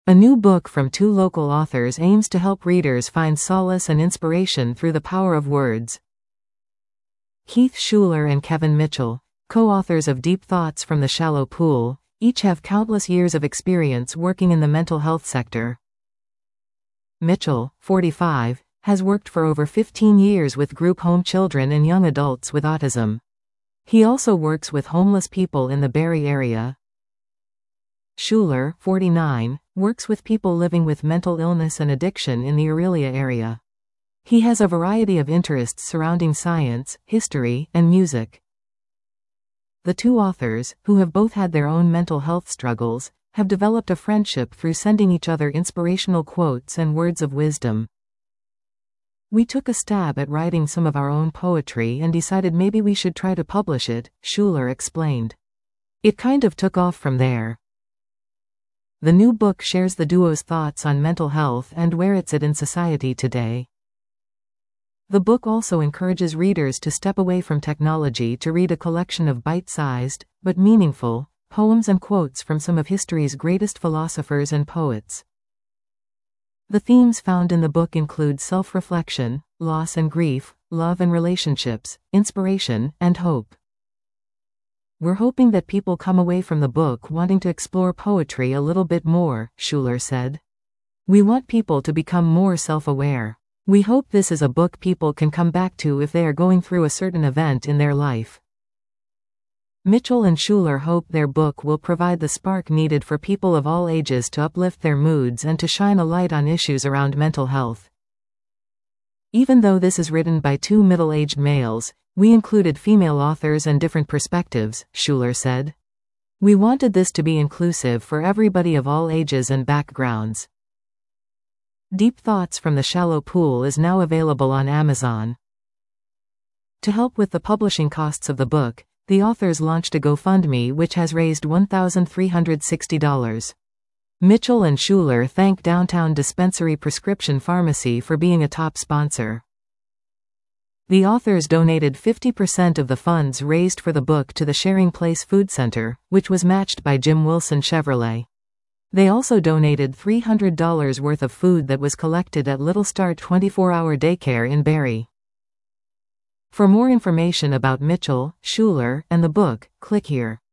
A new book from two local authors aims to help readers find solace and inspiration through the power of words. Keith Schuler and Kevin Mitchell, co-authors of Deep Thoughts from the Shallow Pool, each have countless years of experience working in the mental health sector. Mitchell, 45, has worked for over 15 years with group home children and young adults with autism. He also works with homeless people in the Barrie area. Schuler, 49, works with people living with mental illness and addiction in the Orillia area. He has a variety of interests surrounding science, history, and music. The two authors, who have both had their own mental health struggles, have developed a friendship through sending each other inspirational quotes and words of wisdom. We took a stab at writing some of our own poetry and decided maybe we should try to publish it, Schuler explained. It kind of took off from there. The new book shares the duo's thoughts on mental health and where it's at in society today. The book also encourages readers to step away from technology to read a collection of bite-sized, but meaningful, poems and quotes from some of history's greatest philosophers and poets. The themes found in the book include self-reflection, loss and grief, love and relationships, inspiration, and hope. We're hoping that people come away from the book wanting to explore poetry a little bit more, Schuler said. We want people to become more self-aware. We hope this is a book people can come back to if they are going through a certain event in their life. Mitchell and Schuler hope their book will provide the spark needed for people of all ages to uplift their moods and to shine a light on issues around mental health. Even though this is written by two middle-aged males, we included female authors and different perspectives, Schuler said. We wanted this to be inclusive for everybody of all ages and backgrounds. Deep Thoughts from the Shallow Pool is now available on Amazon. To help with the publishing costs of the book, the authors launched a GoFundMe which has raised $1,360. Mitchell and Schuler thank Downtown Dispensary Prescription Pharmacy for being a top sponsor. The authors donated 50% of the funds raised for the book to the Sharing Place Food Center, which was matched by Jim Wilson Chevrolet. They also donated $300 worth of food that was collected at Little Star 24-hour daycare in Barrie. For more information about Mitchell, Schuler, and the book, click here.